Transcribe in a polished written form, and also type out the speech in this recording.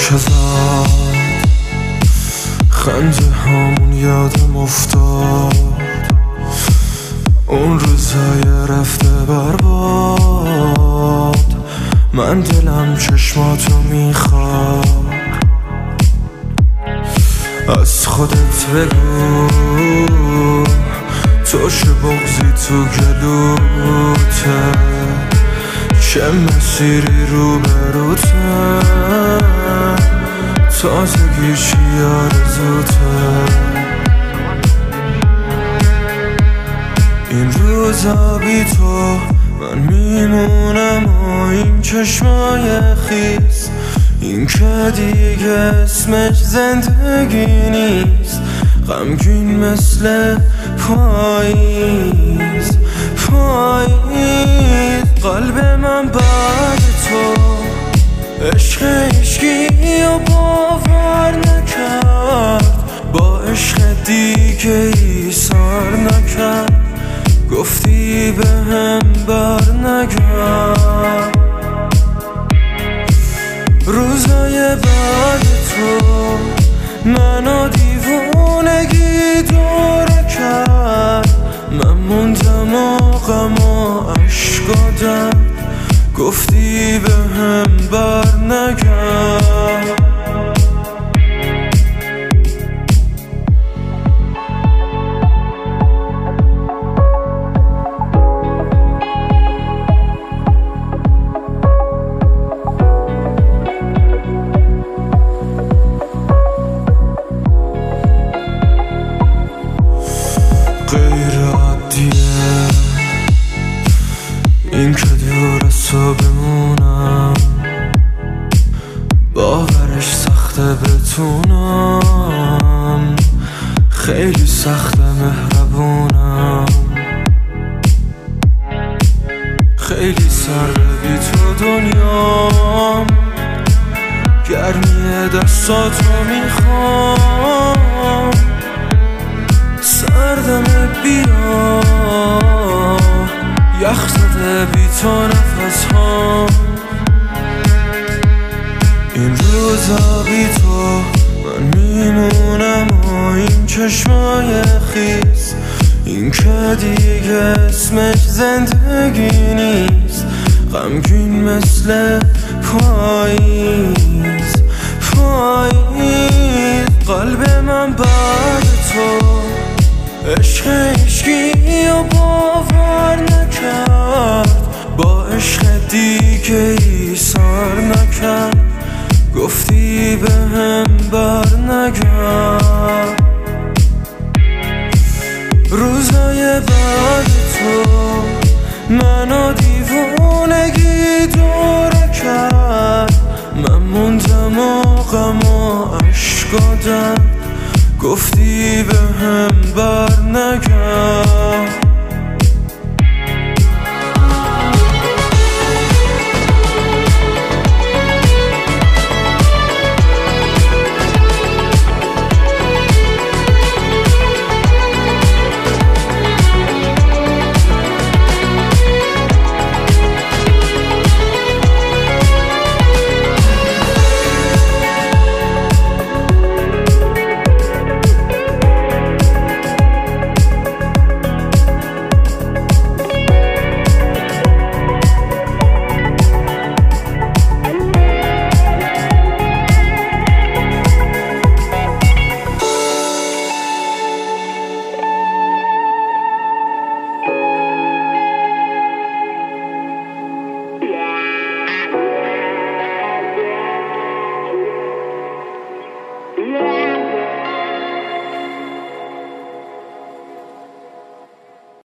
که زد خنده همون یادم افتاد، اون روزای رفته برباد. من دلم چشماتو میخواد، از خودت بگو تو چه بغضی تو گلوته، چه مسیری رو بروته، تازگی چی آرزوته. این روزا بی تو من میمونم و این چشمای خیس، این که دیگه اسمش زندگی نیست. غمگین مثل پاییز قلب من بعد تو عشق عشقی و باور نکرد، با عشق دیگه ایثار نکرد. گفتی به هم بر نگرد، روزای بعد تو منو دیوونگی دور کرد. من موندم و غم و عشق و درد، گفتی به هم بر نگرد. غیر عادیه این که دور از تو بمونم، باورش سخته بتونم، خیلی سخته مهربونم، خیلی سرده بی تو دنیام. گرمی دستاتو میخوام، سردم بیا یخ زده بی تو نفس ها. این روزا بی تو من میمونم و این چشمای خیس، این که دیگه اسمش زندگی نیست. غمگین مثل پاییز قلب من بعد تو عشق عشقی و باور نکرد، با عشق دیگه ایثار نکرد. گفتی به هم بر نگرد، روزای بعد تو منو دیوونگی دور کرد. من موندم و غم و عشق و درد، گفتی به هم بر نگرد.